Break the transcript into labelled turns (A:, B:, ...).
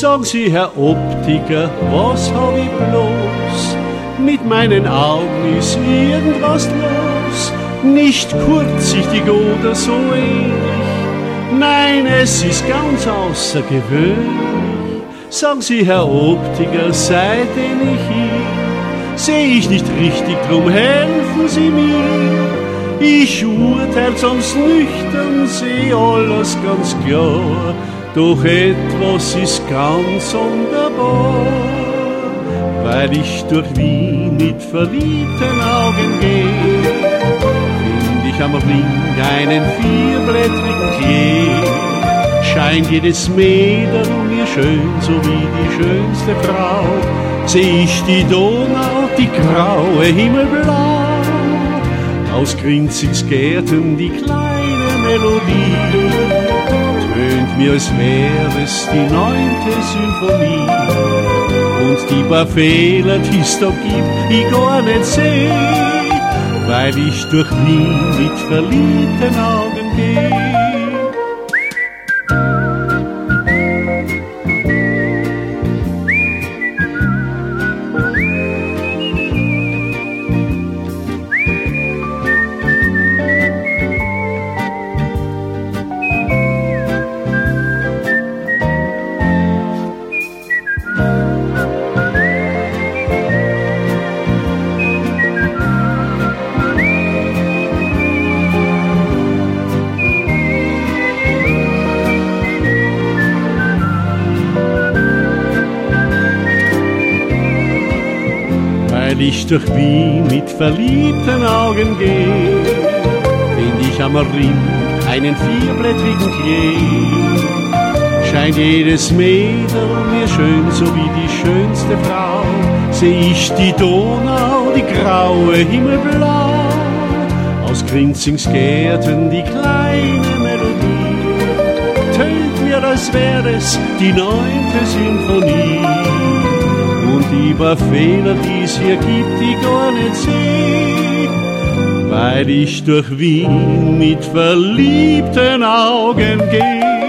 A: Sagen Sie, Herr Optiker, was hab ich bloß? Mit meinen Augen ist irgendwas los. Nicht kurzsichtig oder so ähnlich. Nein, es ist ganz außergewöhnlich. Sagen Sie, Herr Optiker, seitdem ich hier seh ich nicht richtig, drum helfen Sie mir. Ich urteil sonst nüchtern, seh alles ganz klar. Doch etwas ist ganz sonderbar, weil ich durch Wien mit verliebten Augen geh. Find ich am Ring einen vierblättrigen Klee. Scheint jedes Mädel mir schön, so wie die schönste Frau. Seh ich die Donau, die graue Himmelblau. Aus Grinzigs Gärten die kleine Melodie tönt mir, als wäre es die 9. Symphonie. Und die paar Fehler, die's da gibt, ich gar nicht seh, weil ich durch Wien mit verliebten Augen geh. Weil ich durch Wien mit verliebten Augen geh, find ich am Ring einen vierblättrigen Klee. Scheint jedes Mädel mir schön, so wie die schönste Frau. Seh ich die Donau, die graue Himmelblau. Aus Grinzings Gärten die kleine Melodie tönt mir, als wär es die 9. Symphonie. Und die paar Fehler, die's hier gibt, die gar nicht seh, weil ich durch Wien mit verliebten Augen geh.